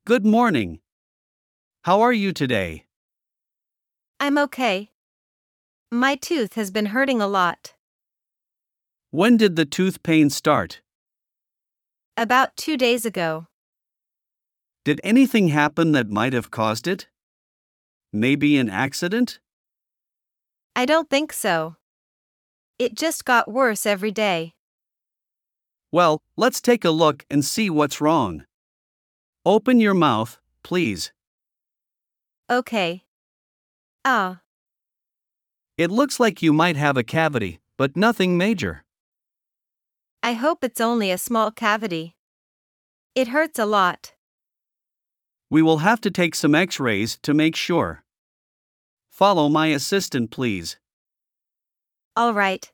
Good morning. How are you today? I'm okay. My tooth has been hurting a lot. When did the tooth pain start? About 2 days ago. Did anything happen that might have caused it? Maybe an accident? I don't think so. It just got worse every day. Well, let's take a look and see what's wrong. Open your mouth, please. Okay. Ah, It looks like you might have a cavity, but nothing major. I hope it's only a small cavity. It hurts a lot. We will have to take some x-rays to make sure. Follow my assistant, please. All right.